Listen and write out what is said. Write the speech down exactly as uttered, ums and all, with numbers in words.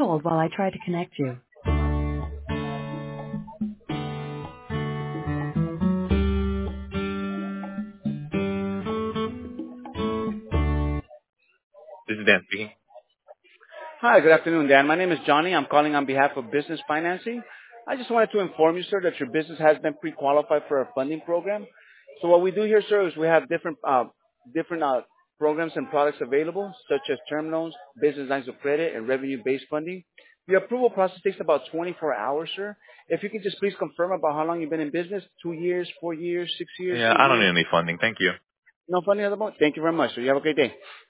hold while I try to connect you. This is Dan speaking. Hi, good afternoon, Dan. My name is Johnny. I'm calling on behalf of Business Financing. I just wanted to inform you, sir, that your business has been pre-qualified for our funding program. So what we do here, sir, is we have different uh, different uh, programs and products available, such as term loans, business lines of credit, and revenue-based funding. The approval process takes about twenty-four hours, sir. If you could just please confirm about how long you've been in business, two years, four years, six years, Yeah, eight I don't years. need any funding. Thank you. No funding at the moment. Thank you very much, sir. You have a great day.